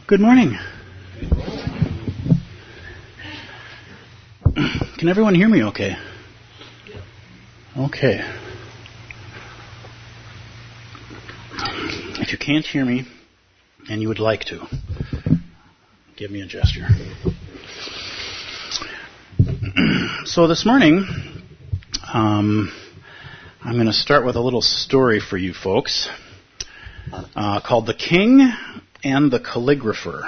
Good morning. Can everyone hear me okay? Okay. If you can't hear me and you would like to, give me a gesture. So this morning, I'm going to start with a little story for you folks called The King and the Calligrapher.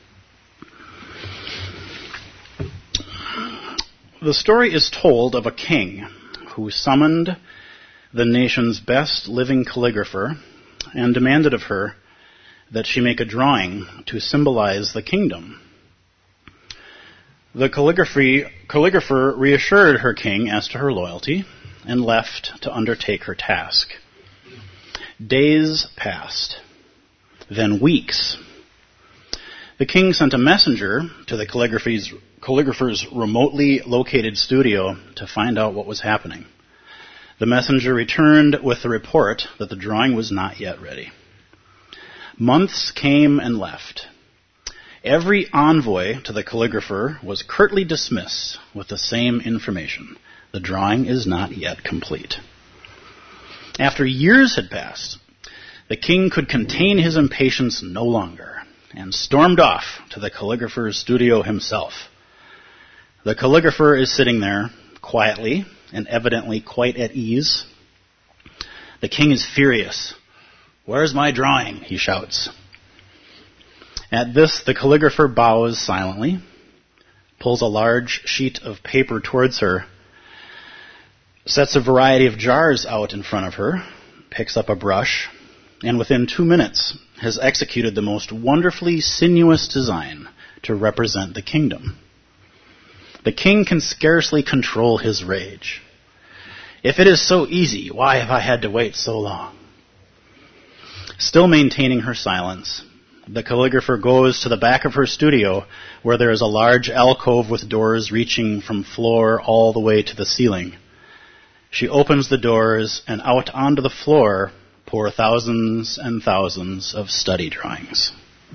The story is told of a king who summoned the nation's best living calligrapher and demanded of her that she make a drawing to symbolize the kingdom. The calligrapher reassured her king as to her loyalty and left to undertake her task. Days passed, then weeks. The king sent a messenger to the calligrapher's remotely located studio to find out what was happening. The messenger returned with the report that the drawing was not yet ready. Months came and left. Every envoy to the calligrapher was curtly dismissed with the same information. The drawing is not yet complete. After years had passed, the king could contain his impatience no longer and stormed off to the calligrapher's studio himself. The calligrapher is sitting there quietly and evidently quite at ease. The king is furious. "Where's my drawing?" he shouts. At this, the calligrapher bows silently, pulls a large sheet of paper towards her, sets a variety of jars out in front of her, picks up a brush, and within 2 minutes has executed the most wonderfully sinuous design to represent the kingdom. The king can scarcely control his rage. "If it is so easy, why have I had to wait so long?" Still maintaining her silence, the calligrapher goes to the back of her studio, where there is a large alcove with doors reaching from floor all the way to the ceiling. She opens the doors, and out onto the floor pour thousands and thousands of study drawings.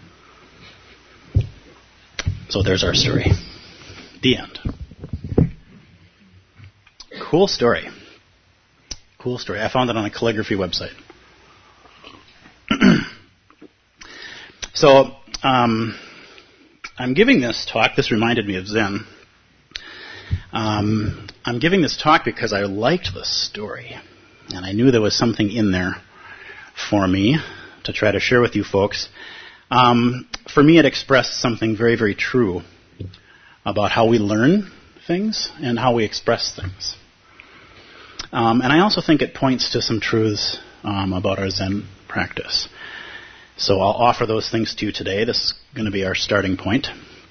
So there's our story. The end. Cool story. Cool story. I found it on a calligraphy website. So, I'm giving this talk. This reminded me of Zen. I'm giving this talk because I liked this story, and I knew there was something in there for me to try to share with you folks. For me, it expressed something very, very true about how we learn things and how we express things. And I also think it points to some truths about our Zen practice. So I'll offer those things to you today. This is going to be our starting point.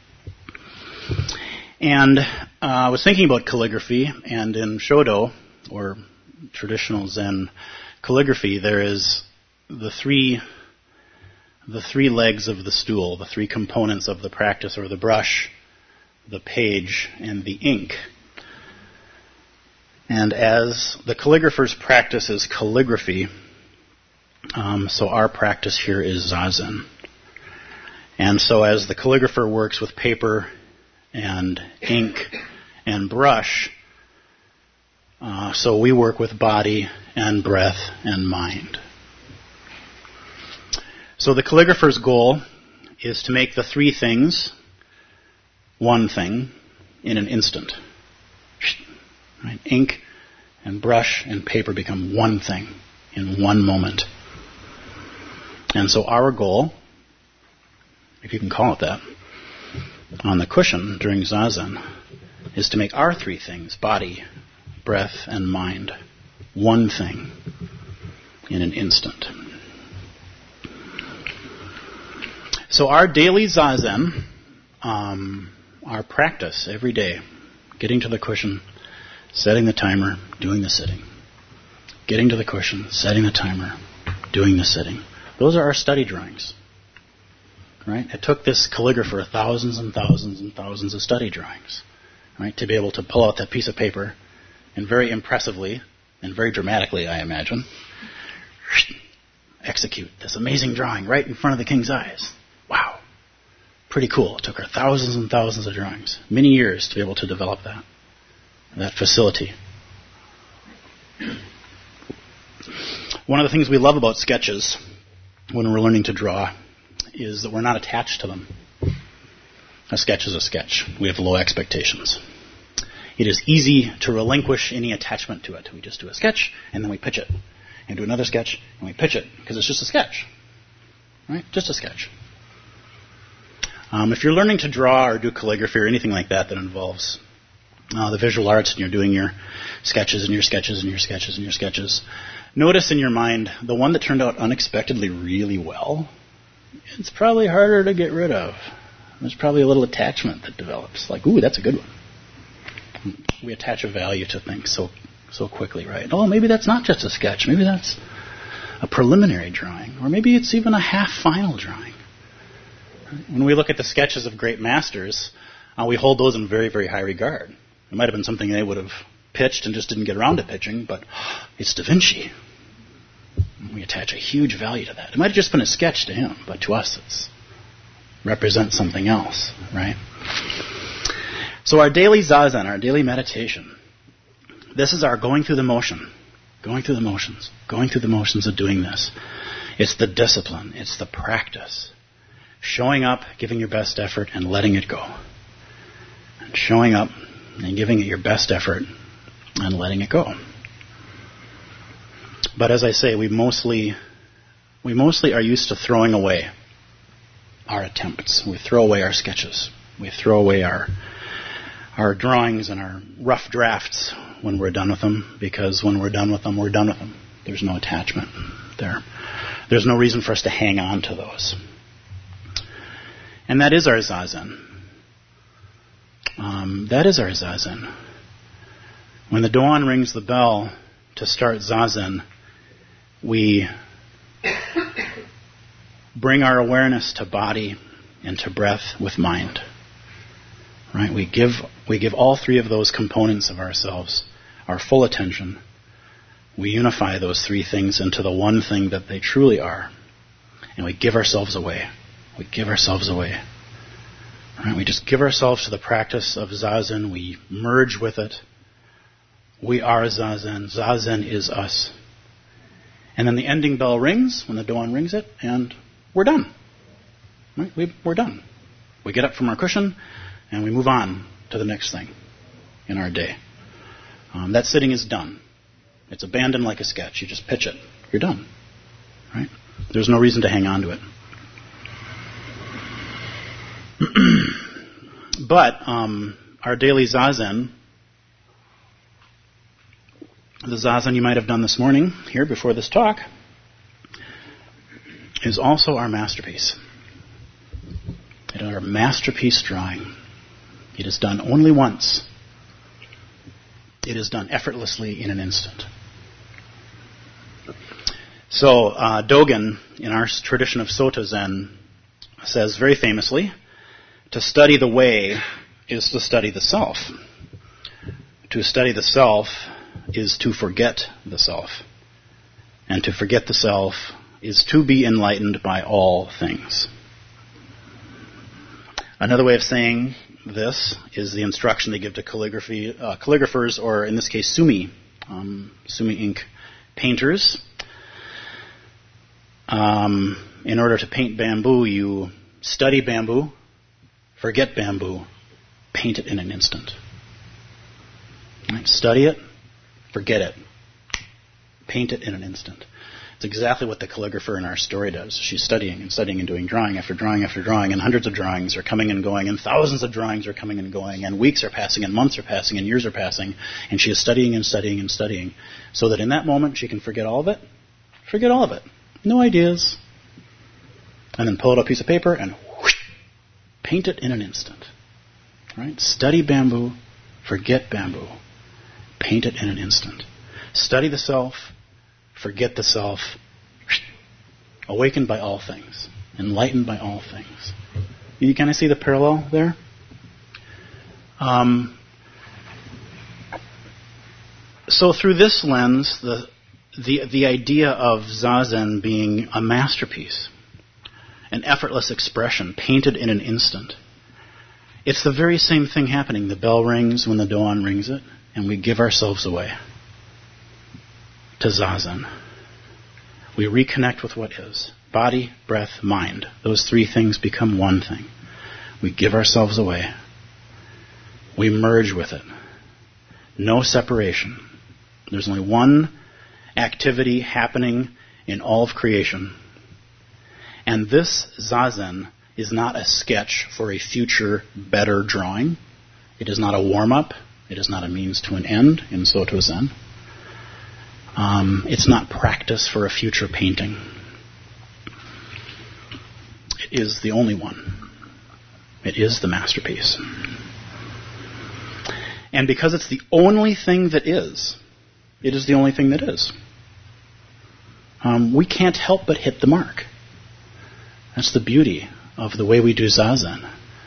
And I was thinking about calligraphy, and in Shodo, or traditional Zen calligraphy, there is the three legs of the stool, the three components of the practice, or the brush, the page, and the ink. And as the calligrapher's practice is calligraphy, so our practice here is Zazen. And so as the calligrapher works with paper and ink and brush, so we work with body and breath and mind. So the calligrapher's goal is to make the three things one thing in an instant. Right? Ink and brush and paper become one thing in one moment. And so our goal, if you can call it that, on the cushion during Zazen, is to make our three things, body, breath, and mind, one thing in an instant. So our daily Zazen, our practice every day, getting to the cushion, setting the timer, doing the sitting. Getting to the cushion, setting the timer, doing the sitting. Those are our study drawings. Right? It took this calligrapher thousands and thousands and thousands of study drawings, right, to be able to pull out that piece of paper and very impressively and very dramatically, I imagine, execute this amazing drawing right in front of the king's eyes. Wow. Pretty cool. It took her thousands and thousands of drawings, many years to be able to develop that facility. One of the things we love about sketches when we're learning to draw is that we're not attached to them. A sketch is a sketch. We have low expectations. It is easy to relinquish any attachment to it. We just do a sketch, and then we pitch it. And do another sketch, and we pitch it, because it's just a sketch. Right? Just a sketch. If you're learning to draw or do calligraphy or anything like that involves the visual arts, and you're doing your sketches and your sketches and your sketches and your sketches, notice in your mind the one that turned out unexpectedly really well, it's probably harder to get rid of. There's probably a little attachment that develops. Like, ooh, that's a good one. We attach a value to things so quickly, right? Oh, maybe that's not just a sketch. Maybe that's a preliminary drawing. Or maybe it's even a half-final drawing. When we look at the sketches of great masters, we hold those in very, very high regard. It might have been something they would have pitched and just didn't get around to pitching, but it's Da Vinci. We attach a huge value to that. It might have just been a sketch to him, but to us it represents something else, right? So our daily zazen, our daily meditation, this is our going through the motions of doing this. It's the discipline. It's the practice. Showing up, giving your best effort, and letting it go. And showing up and giving it your best effort and letting it go. But as I say, we mostly are used to throwing away our attempts. We throw away our sketches. We throw away our drawings and our rough drafts when we're done with them, because when we're done with them, we're done with them. There's no attachment there. There's no reason for us to hang on to those. And that is our zazen. That is our zazen. When the Doan rings the bell to start zazen, we bring our awareness to body and to breath with mind. Right? We give all three of those components of ourselves our full attention. We unify those three things into the one thing that they truly are. And we give ourselves away. We give ourselves away. Right? We just give ourselves to the practice of zazen. We merge with it. We are zazen. Zazen is us. And then the ending bell rings when the Doan rings it, and we're done. Right? We're done. We get up from our cushion, and we move on to the next thing in our day. That sitting is done. It's abandoned like a sketch. You just pitch it. You're done. Right? There's no reason to hang on to it. But our daily zazen, the zazen you might have done this morning here before this talk, is also our masterpiece. It is our masterpiece drawing. It is done only once. It is done effortlessly in an instant. So Dogen, in our tradition of Soto Zen, says very famously, to study the way is to study the self. To study the self is to forget the self. And to forget the self is to be enlightened by all things. Another way of saying this is the instruction they give to calligraphers, or in this case, sumi ink painters. In order to paint bamboo, you study bamboo, forget bamboo, paint it in an instant. Right? Study it, forget it, paint it in an instant. It's exactly what the calligrapher in our story does. She's studying and doing drawing after drawing after drawing, and hundreds of drawings are coming and going, and thousands of drawings are coming and going, and weeks are passing, and months are passing, and years are passing, and she is studying and studying and studying, so that in that moment she can forget all of it. Forget all of it. No ideas. And then pull out a piece of paper and whoosh, paint it in an instant. Right? Study bamboo, forget bamboo, paint it in an instant. Study the self, forget the self, awakened by all things, enlightened by all things. You kind of see the parallel there? So through this lens, the idea of zazen being a masterpiece, an effortless expression, painted in an instant. It's the very same thing happening. The bell rings when the dawn rings it, and we give ourselves away to Zazen. We reconnect with what is. Body, breath, mind. Those three things become one thing. We give ourselves away. We merge with it. No separation. There's only one activity happening in all of creation. And this Zazen is not a sketch for a future better drawing. It is not a warm-up. It is not a means to an end in Soto Zen. It's not practice for a future painting. It is the only one. It is the masterpiece. And because it's the only thing that is, it is the only thing that is. We can't help but hit the mark. That's the beauty of the way we do Zazen.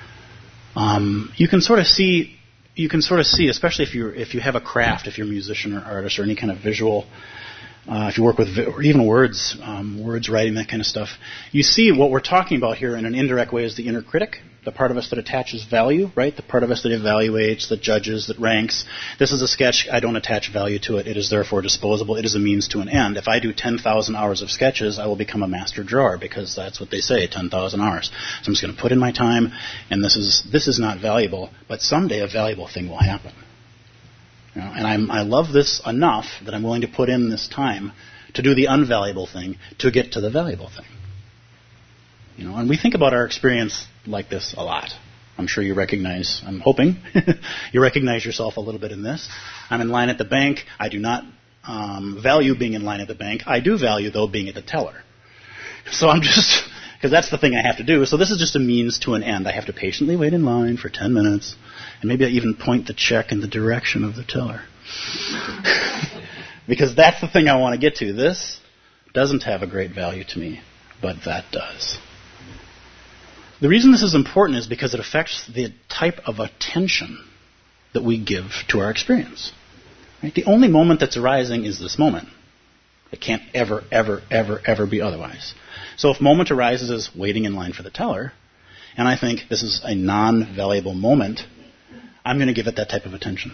You can sort of see, especially if you have a craft, if you're a musician or artist or any kind of visual, if you work with, or even words writing, that kind of stuff, you see what we're talking about here in an indirect way is the inner critic, the part of us that attaches value, right? The part of us that evaluates, that judges, that ranks. This is a sketch. I don't attach value to it. It is therefore disposable. It is a means to an end. If I do 10,000 hours of sketches, I will become a master drawer because that's what they say, 10,000 hours. So I'm just going to put in my time, and this is not valuable, but someday a valuable thing will happen. You know, and I love this enough that I'm willing to put in this time to do the unvaluable thing to get to the valuable thing. You know, and we think about our experience like this a lot. I'm sure you recognize, I'm hoping, you recognize yourself a little bit in this. I'm in line at the bank. I do not value being in line at the bank. I do value, though, being at the teller. So I'm just, because that's the thing I have to do. So this is just a means to an end. I have to patiently wait in line for 10 minutes, and maybe I even point the check in the direction of the teller. Because that's the thing I want to get to. This doesn't have a great value to me, but that does. The reason this is important is because it affects the type of attention that we give to our experience. Right? The only moment that's arising is this moment. It can't ever, ever, ever, ever be otherwise. So if moment arises as waiting in line for the teller, and I think this is a non-valuable moment, I'm going to give it that type of attention.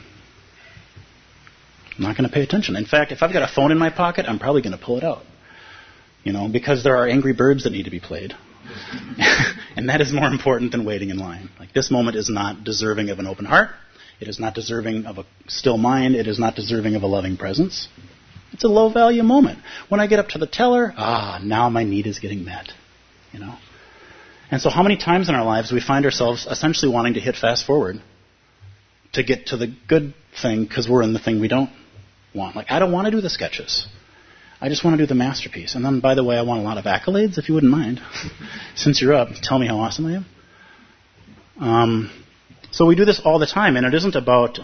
I'm not going to pay attention. In fact, if I've got a phone in my pocket, I'm probably going to pull it out. You know, because there are Angry Birds that need to be played. And that is more important than waiting in line. Like, this moment is not deserving of an open heart. It is not deserving of a still mind. It is not deserving of a loving presence. It's a low-value moment. When I get up to the teller, now my need is getting met. You know? And so how many times in our lives we find ourselves essentially wanting to hit fast forward to get to the good thing because we're in the thing we don't want. Like, I don't want to do the sketches. I just want to do the masterpiece. And then, by the way, I want a lot of accolades, if you wouldn't mind. Since you're up, tell me how awesome I am. So we do this all the time, and it isn't about...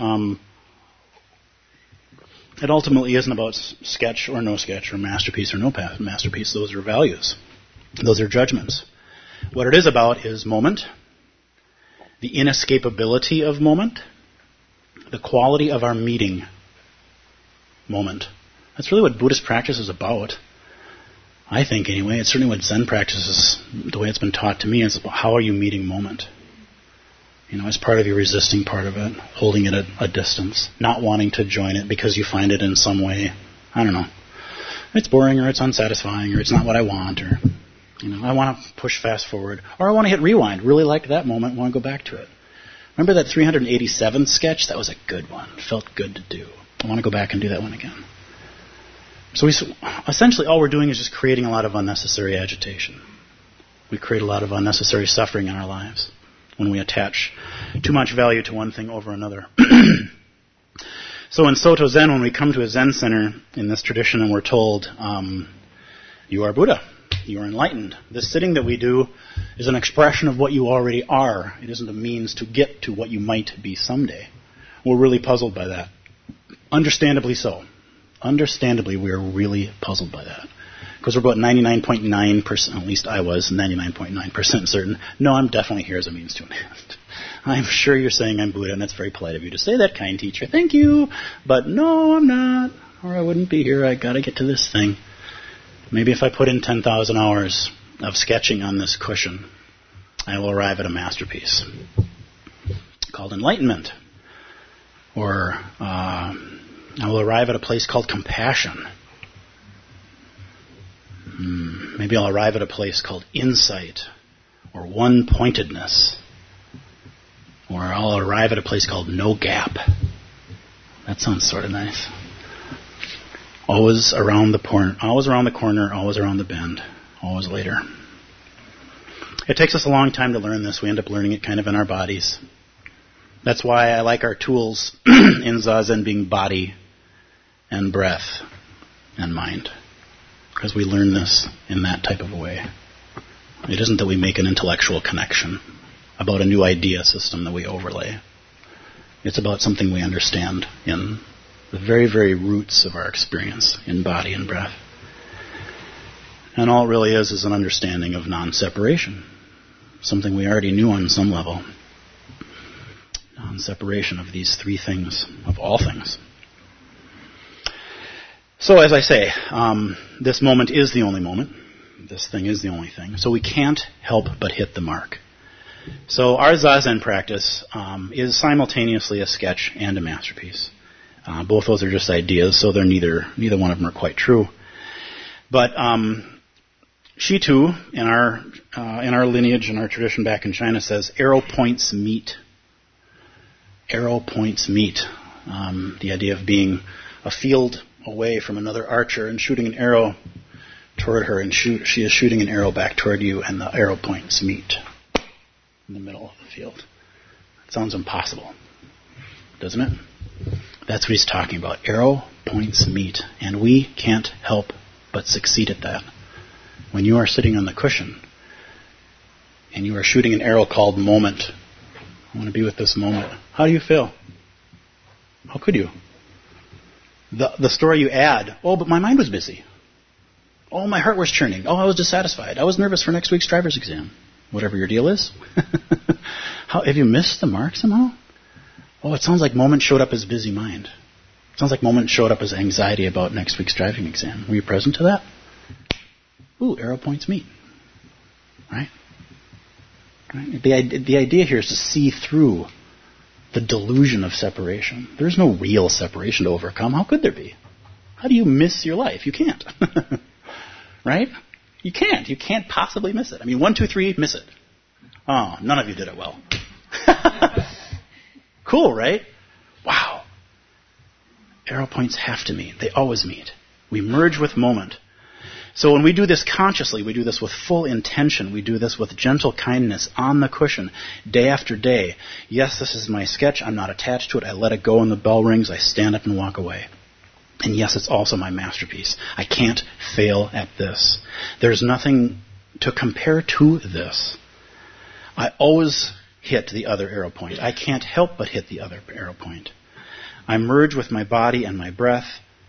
it ultimately isn't about sketch or no sketch, or masterpiece or no masterpiece. Those are values. Those are judgments. What it is about is moment, the inescapability of moment, the quality of our meeting moment. That's really what Buddhist practice is about. I think, anyway. It's certainly what Zen practice is, the way it's been taught to me. It's about how are you meeting moment. You know, as part of your resisting part of it, holding it at a distance, not wanting to join it because you find it in some way, I don't know, it's boring or it's unsatisfying or it's not what I want, or, you know, I want to push fast forward, or I want to hit rewind, really like that moment, want to go back to it. Remember that 387 sketch? That was a good one. It felt good to do. I want to go back and do that one again. So essentially all we're doing is just creating a lot of unnecessary agitation. We create a lot of unnecessary suffering in our lives when we attach too much value to one thing over another. So in Soto Zen, when we come to a Zen center in this tradition and we're told, you are Buddha, you are enlightened, this sitting that we do is an expression of what you already are. It isn't a means to get to what you might be someday. We're really puzzled by that. Understandably so. Understandably, we are really puzzled by that. Because we're about 99.9%, at least I was 99.9% certain, no, I'm definitely here as a means to an end. I'm sure you're saying I'm Buddha, and that's very polite of you to say that, kind teacher. Thank you. But no, I'm not, or I wouldn't be here. I got to get to this thing. Maybe if I put in 10,000 hours, of sketching on this cushion, I will arrive at a masterpiece called enlightenment. Or I will arrive at a place called compassion. Maybe I'll arrive at a place called insight or one-pointedness. Or I'll arrive at a place called no gap. That sounds sort of nice. Always around the corner, always around the bend, always later. It takes us a long time to learn this. We end up learning it kind of in our bodies. That's why I like our tools in Zazen being body and breath and mind. Because we learn this in that type of a way. It isn't that we make an intellectual connection about a new idea system that we overlay. It's about something we understand in the very, very roots of our experience in body and breath. And all it really is an understanding of non-separation. Something we already knew on some level. Non-separation of these three things, of all things. So as I say, this moment is the only moment. This thing is the only thing. So we can't help but hit the mark. So our Zazen practice is simultaneously a sketch and a masterpiece. Both those are just ideas, so they're neither one of them are quite true. But Shitu, in our lineage, in our tradition back in China, says arrow points meet. Arrow points meet. The idea of being a field away from another archer and shooting an arrow toward her, and she is shooting an arrow back toward you, and the arrow points meet in the middle of the field. It sounds impossible, doesn't it? That's what he's talking about. Arrow points meet, and we can't help but succeed at that. When you are sitting on the cushion and you are shooting an arrow called moment, I want to be with this moment. How do you feel? How could you? The story you add, oh, but my mind was busy. Oh, my heart was churning. Oh, I was dissatisfied. I was nervous for next week's driver's exam. Whatever your deal is. Have you missed the mark somehow? Oh, it sounds like moment showed up as busy mind. It sounds like moment showed up as anxiety about next week's driving exam. Were you present to that? Ooh, arrow points meet. Right? The idea here is to see through the delusion of separation. There's no real separation to overcome. How could there be? How do you miss your life? You can't. Right? You can't. You can't possibly miss it. I mean, 1, 2, 3, miss it. Oh, none of you did it well. Cool, right? Wow. Arrow points have to meet. They always meet. We merge with moment. So when we do this consciously, we do this with full intention, we do this with gentle kindness on the cushion, day after day. Yes, this is my sketch. I'm not attached to it. I let it go when the bell rings. I stand up and walk away. And yes, it's also my masterpiece. I can't fail at this. There's nothing to compare to this. I always hit the other arrow point. I can't help but hit the other arrow point. I merge with my body and my breath.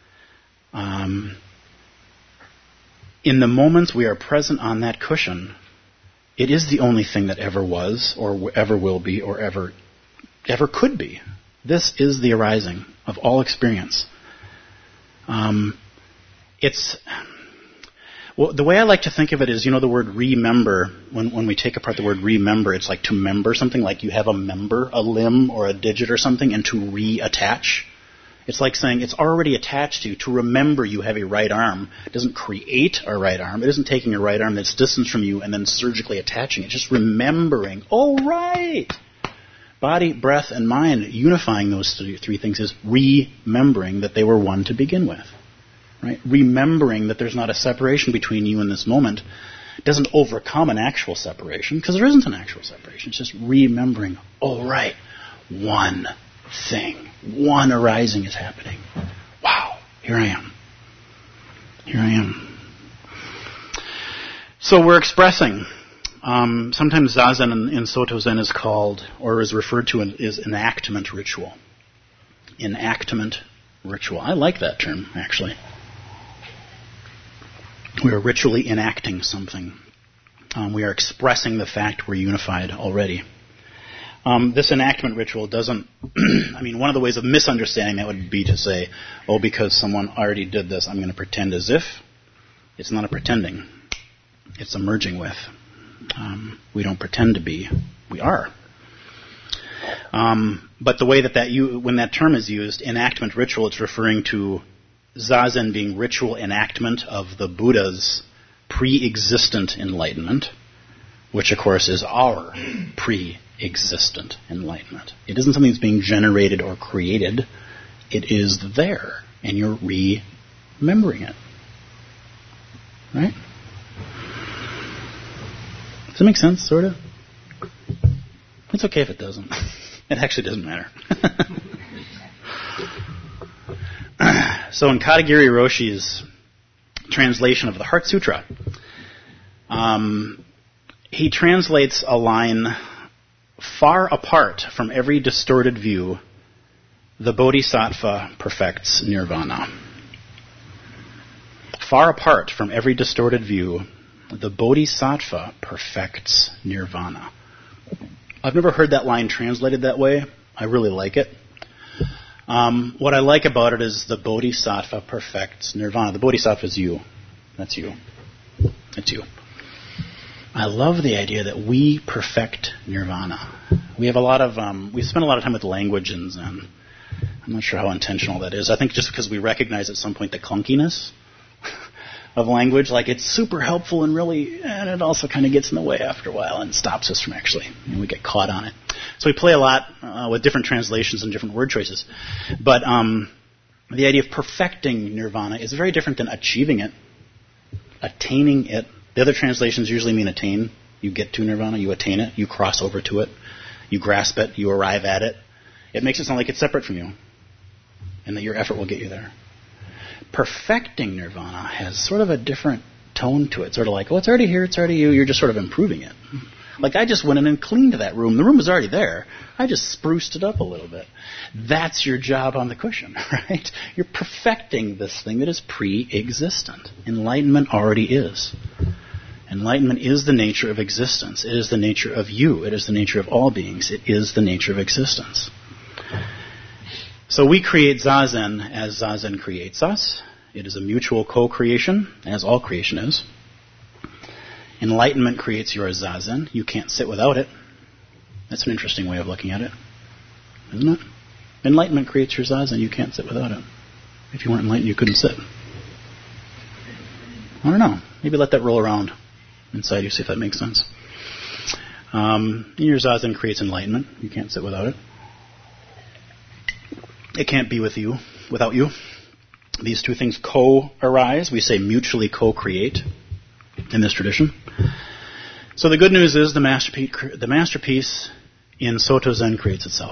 In the moments we are present on that cushion, it is the only thing that ever was, or ever will be, or ever could be. This is the arising of all experience. The way I like to think of it is, the word remember, when we take apart the word remember, it's like to member something, like you have a member, a limb or a digit or something, and to reattach. It's like saying it's already attached to you. To remember you have a right arm doesn't create a right arm. It isn't taking a right arm that's distant from you and then surgically attaching it. Just remembering, oh, right. Body, breath, and mind, unifying those three things is remembering that they were one to begin with. Right? Remembering that there's not a separation between you and this moment doesn't overcome an actual separation, because there isn't an actual separation. It's just remembering, oh, right, one thing, one arising is happening. Wow, here I am. Here I am. So we're expressing. Sometimes Zazen in Soto Zen is called, or is referred to as enactment ritual. Enactment ritual. I like that term, actually. We are ritually enacting something. We are expressing the fact we're unified already. This enactment ritual doesn't, one of the ways of misunderstanding that would be to say, oh, because someone already did this, I'm going to pretend as if. It's not a pretending. it's emerging with. We don't pretend to be. We are. But the way when that term is used, enactment ritual, it's referring to Zazen being ritual enactment of the Buddha's pre-existent enlightenment, which of course is our pre-existent enlightenment. It isn't something that's being generated or created. It is there, and you're remembering it. Right? Does that make sense, sort of? It's okay if it doesn't. It actually doesn't matter. So in Katagiri Roshi's translation of the Heart Sutra, he translates a line, far apart from every distorted view, the Bodhisattva perfects nirvana. Far apart from every distorted view, the Bodhisattva perfects nirvana. I've never heard that line translated that way. I really like it. What I like about it is the Bodhisattva perfects nirvana. The Bodhisattva is you. That's you. That's you. I love the idea that we perfect nirvana. We spend a lot of time with language in Zen. I'm not sure how intentional that is. I think just because we recognize at some point the clunkiness of language, like it's super helpful and it also kind of gets in the way after a while and stops us from we get caught on it. So we play a lot with different translations and different word choices. But the idea of perfecting nirvana is very different than achieving it, attaining it. The other translations usually mean attain. You get to nirvana, you attain it, you cross over to it, you grasp it, you arrive at it. It makes it sound like it's separate from you and that your effort will get you there. Perfecting nirvana has sort of a different tone to it. Sort of like, it's already here, it's already you. You're just sort of improving it. Like I just went in and cleaned that room. The room was already there. I just spruced it up a little bit. That's your job on the cushion, right? You're perfecting this thing that is pre-existent. Enlightenment already is. Enlightenment is the nature of existence. It is the nature of you. It is the nature of all beings. It is the nature of existence. So we create Zazen as Zazen creates us. It is a mutual co-creation, as all creation is. Enlightenment creates your Zazen. You can't sit without it. That's an interesting way of looking at it, isn't it? Enlightenment creates your Zazen. You can't sit without it. If you weren't enlightened, you couldn't sit. I don't know. Maybe let that roll around inside you, see if that makes sense. Your Zazen creates enlightenment. You can't sit without it. It can't be without you. These two things co-arise. We say mutually co-create in this tradition. So the good news is the masterpiece in Soto Zen creates itself.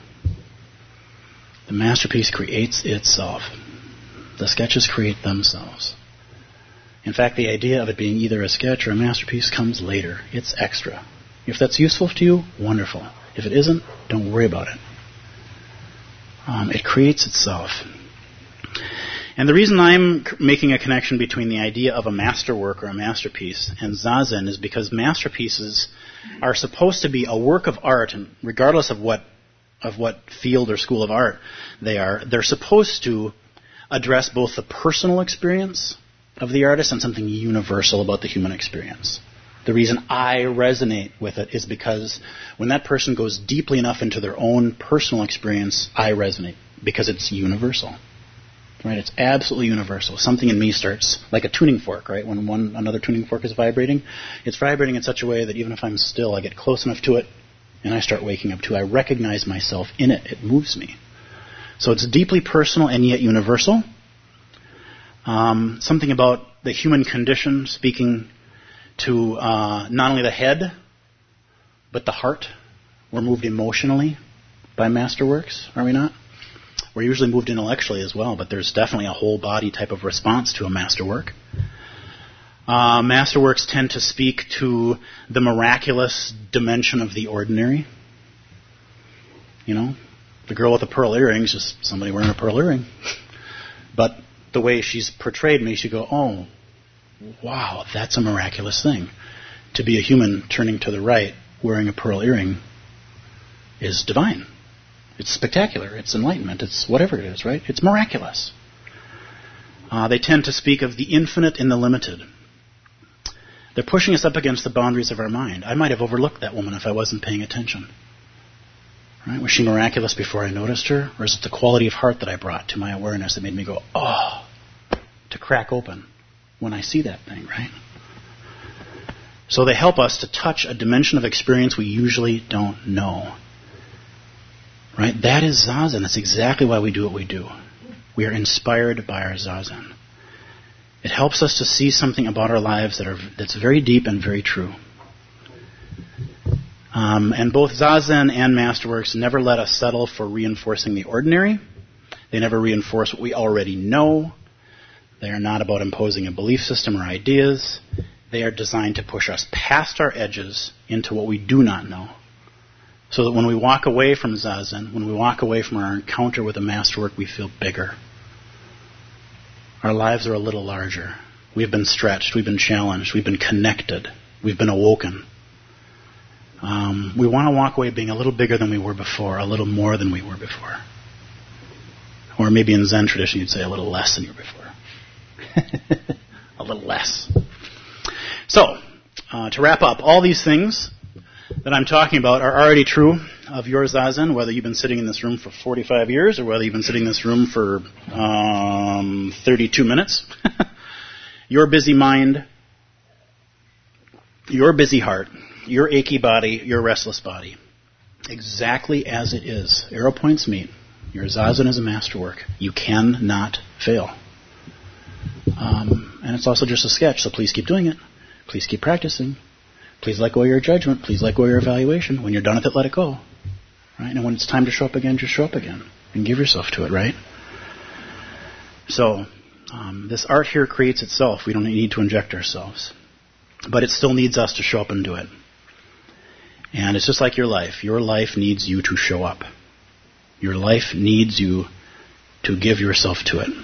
The masterpiece creates itself. The sketches create themselves. In fact, the idea of it being either a sketch or a masterpiece comes later. It's extra. If that's useful to you, wonderful. If it isn't, don't worry about it. It creates itself. And the reason I'm making a connection between the idea of a masterwork or a masterpiece and Zazen is because masterpieces are supposed to be a work of art, and regardless of what field or school of art they are, they're supposed to address both the personal experience of the artist and something universal about the human experience. The reason I resonate with it is because when that person goes deeply enough into their own personal experience, I resonate because it's universal. Right? It's absolutely universal. Something in me starts like a tuning fork, right? When another tuning fork is vibrating, it's vibrating in such a way that even if I'm still, I get close enough to it and I start waking up to it. I recognize myself in it. It moves me. So it's deeply personal and yet universal. Something about the human condition speaking to not only the head, but the heart. We're moved emotionally by masterworks, are we not? We're usually moved intellectually as well, but there's definitely a whole body type of response to a masterwork. Masterworks tend to speak to the miraculous dimension of the ordinary. You know, the girl with the pearl earrings is somebody wearing a pearl earring. But the way she's portrayed makes you go, oh, wow, that's a miraculous thing. To be a human turning to the right wearing a pearl earring is divine. It's spectacular. It's enlightenment. It's whatever it is, right? It's miraculous. They tend to speak of the infinite and the limited. They're pushing us up against the boundaries of our mind. I might have overlooked that woman if I wasn't paying attention. Right? Was she miraculous before I noticed her? Or is it the quality of heart that I brought to my awareness that made me go, oh, to crack open when I see that thing, right? So they help us to touch a dimension of experience we usually don't know. Right? That is Zazen. That's exactly why we do what we do. We are inspired by our Zazen. It helps us to see something about our lives that's very deep and very true. And both Zazen and Masterworks never let us settle for reinforcing the ordinary. They never reinforce what we already know. They are not about imposing a belief system or ideas. They are designed to push us past our edges into what we do not know. So that when we walk away from Zazen, when we walk away from our encounter with a Masterwork, we feel bigger. Our lives are a little larger. We've been stretched, we've been challenged, we've been connected, we've been awoken. We want to walk away being a little bigger than we were before, a little more than we were before. Or maybe in Zen tradition you'd say a little less than you were before. A little less. So, to wrap up, all these things that I'm talking about are already true of your Zazen, whether you've been sitting in this room for 45 years or whether you've been sitting in this room for 32 minutes. Your busy mind, your busy heart, your achy body, your restless body, exactly as it is. Arrow points meet. Your Zazen is a masterwork. You cannot fail. And it's also just a sketch, so please keep doing it. Please keep practicing. Please let go of your judgment. Please let go of your evaluation. When you're done with it, let it go. Right? And when it's time to show up again, just show up again. And give yourself to it, right? So, this art here creates itself. We don't need to inject ourselves. But it still needs us to show up and do it. And it's just like your life. Your life needs you to show up. Your life needs you to give yourself to it.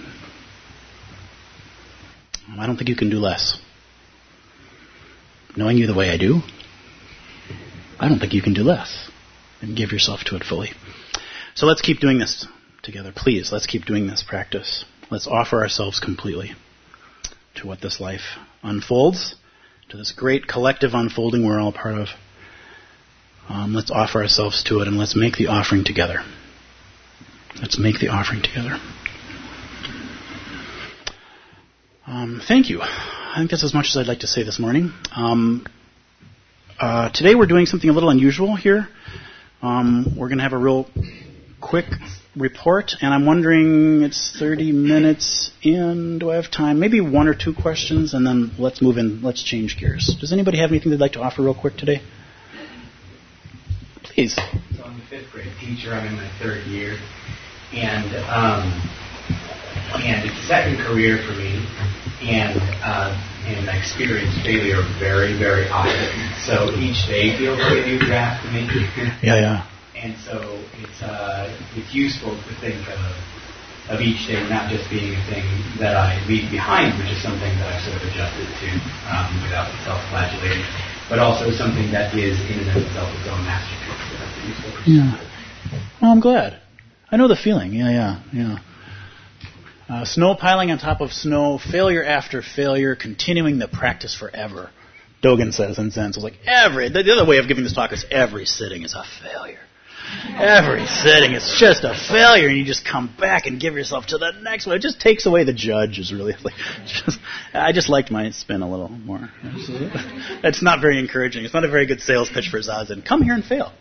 I don't think you can do less. Knowing you the way I do, I don't think you can do less than give yourself to it fully. So let's keep doing this together. Please, let's keep doing this practice. Let's offer ourselves completely to what this life unfolds, to this great collective unfolding we're all part of. Let's offer ourselves to it, and let's make the offering together. Let's make the offering together. Thank you. I think that's as much as I'd like to say this morning. Today we're doing something a little unusual here. We're going to have a real quick report, and I'm wondering, it's 30 minutes in. Do I have time? Maybe one or two questions, and then let's move in. Let's change gears. Does anybody have anything they'd like to offer real quick today? Please. So I'm a fifth grade teacher. I'm in my third year. And it's a second career for me. And I experience failure very, very often. So each day feels like a new draft to me. Yeah. And so it's useful to think of each day not just being a thing that I leave behind, which is something that I've sort of adjusted to without self-flagellating, but also something that is in and of itself its own masterpiece. So that's a useful perspective. Yeah. Well, I'm glad. I know the feeling. Yeah. Snow piling on top of snow, failure after failure, continuing the practice forever. Dogen says in Zen. So it's like the other way of giving this talk is every sitting is a failure. Every sitting is just a failure, and you just come back and give yourself to the next one. It just takes away the judge. Is really like, I just liked my spin a little more. That's not very encouraging. It's not a very good sales pitch for Zazen. Come here and fail.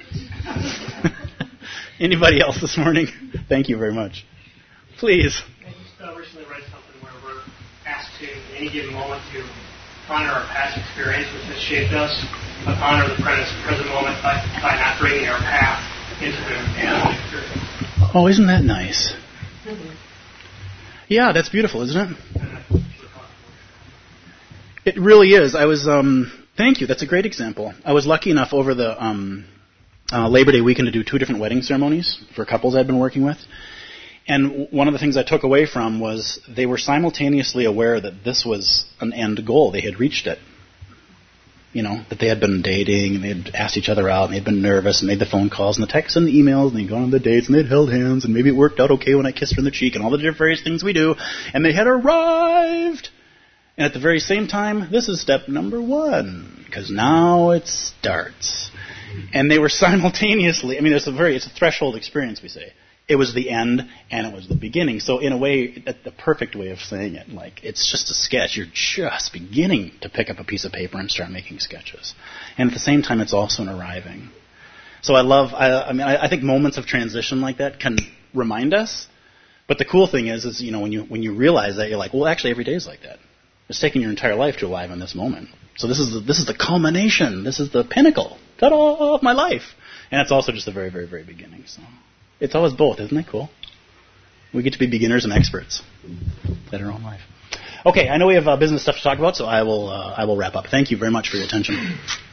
Anybody else this morning? Thank you very much. Please. I just recently read something where we're asked to, in any given moment, to honor our past experience, which has shaped us, but honor the present moment by not bringing our past into the experience. Oh, isn't that nice? Mm-hmm. Yeah, that's beautiful, isn't it? It really is. I was, thank you, that's a great example. I was lucky enough over the Labor Day weekend to do 2 different wedding ceremonies for couples I'd been working with. And one of the things I took away from was they were simultaneously aware that this was an end goal. They had reached it. You know, that they had been dating, and they had asked each other out, and they'd been nervous, and made the phone calls, and the texts, and the emails, and they'd gone on the dates, and they'd held hands, and maybe it worked out okay when I kissed her on the cheek, and all the various things we do. And they had arrived And at the very same time, this is step number 1, because now it starts. And they were simultaneously, I mean, it's a threshold experience, we say. It was the end, and it was the beginning. So in a way, the perfect way of saying it, like, it's just a sketch. You're just beginning to pick up a piece of paper and start making sketches. And at the same time, it's also an arriving. So I think moments of transition like that can remind us. But the cool thing is when you realize that, you're like, well, actually, every day is like that. It's taking your entire life to arrive in this moment. So this is the culmination. This is the pinnacle, ta-da, of my life. And it's also just the very, very, very beginning. So it's always both, isn't it cool? We get to be beginners and experts in our own life. Okay, I know we have business stuff to talk about, so I will wrap up. Thank you very much for your attention.